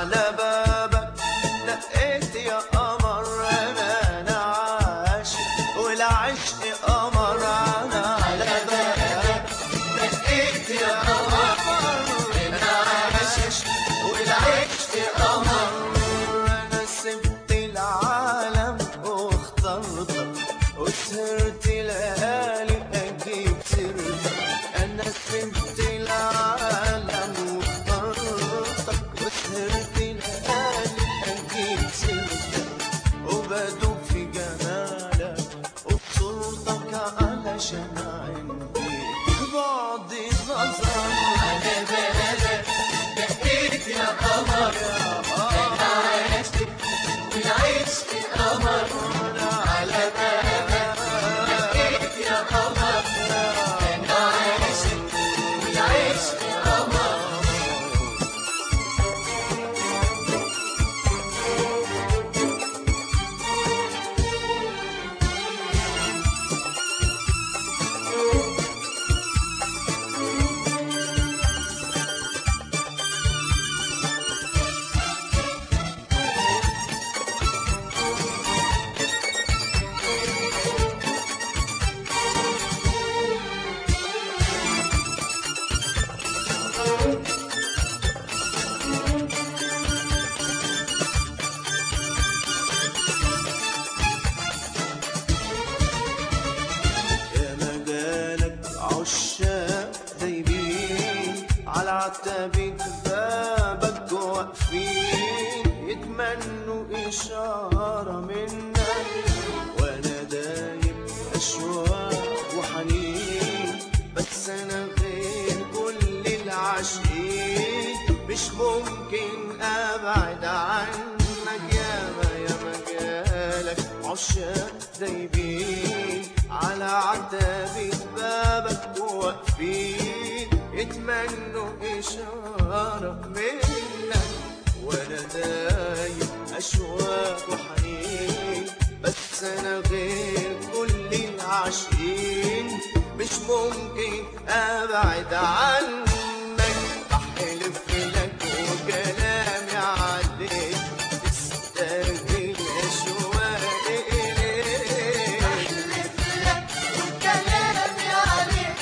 على بابك دقيت يا قمر، انا عاشق والعشق قمر. انا على بابك دقيت يا قمر، انا عاشق والعشق قمر. انا سبت العالم واخترتك وسهرت ليالي اجيب سيرتك. انا سبت العالم واخترتك وسهرت ليالي اجيب سيرتك، وبدوب في جمالك وبصورتك علشان عندي بعدي نظر. على بالك دقيت يا قمر، انا عشت والعشق قمر. على بالك دقيت يا قمر، انا عشت والعشق قمر. عشاق دايبين على عتبة بابك واقفين، يتمنوا إشارة منك وأنا دايب أشواق وحنين. بس أنا غير كل العاشقين، مش ممكن أبعد عنك. يا مجالك عشاق دايبين على عتبة بابك واقفين، يتمنوا إشارة منك وأنا دايب أشواق وحنين. بس أنا غير كل العاشقين، مش ممكن أبعد عنك. أحلف لك وكلامي عليك تستاهل أشواقي إليك. أحلف لك وكلامي عليك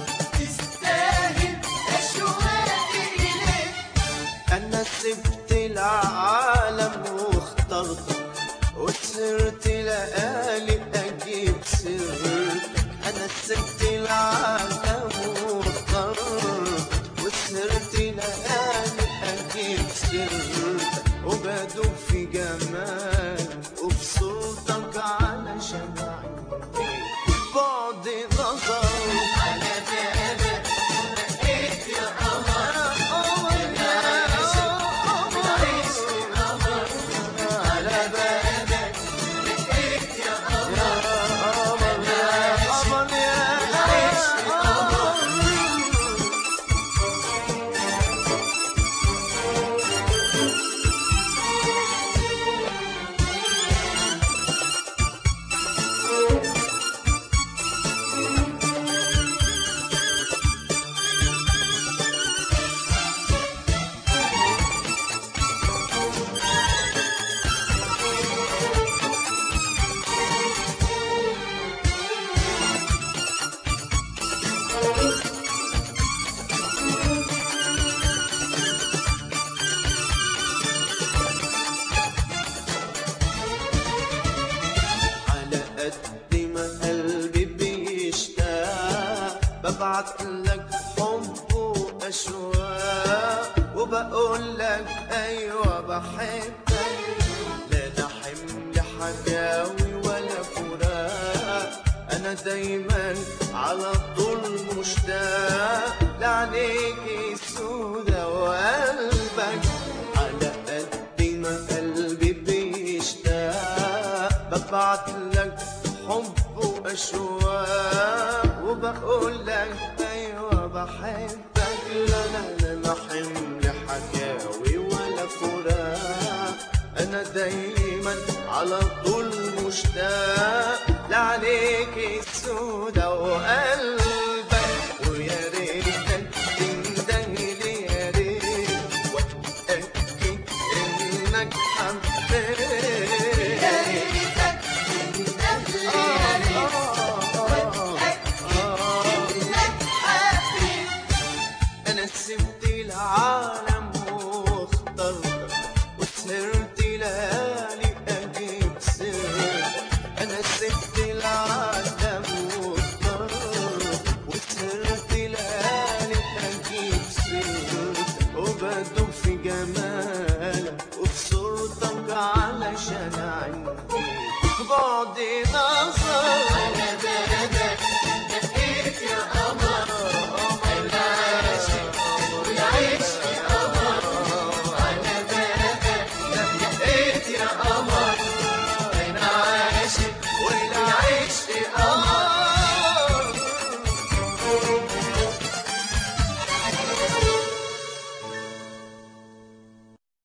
تستاهل أشواقي إليك. أنا سبت العالم واخترتك وسهرت ليالي أجيب سيرتك. أنا سبت العالم واخترتك وسهرت ليالي أجيب سيرتك، وبدوب في جمالك وبصورتك علشان عندي بعد نظر. على بالك دقيت يا قمر، أنا عاشق والعشق قمر. على بالك دقيت يا قمر، أنا عاشق والعشق قمر. على قد ما قلبي بيشتاق ببعت لك حب وأشواق، وبقول لك أيوة بحبك. لا أنا حمل حكاوي ولا فراق، أنا دايما على طول مشتاق لعينيك سودا وقلبك. على قد ما قلبي بيشتاق ببعت لك حب وأشواق، وبقول لك أيوة بحبك. لا أنا حمل حكاوي ولا فراق، أنا دايما على طول مشتاق لعينيك سودا وقلبك. ويا ريتك تندهلي يا ريت وأتأكد ريتك حبيت يا ريتك من قبل يا ريت واتأكد إنك حبيت. أنا سبت العالم واخترتك وسهرت ليالي أجيب سيرك. أنا سبت العالم واخترتك وسهرت ليالي أجيب سيرك وبدوب في جمالك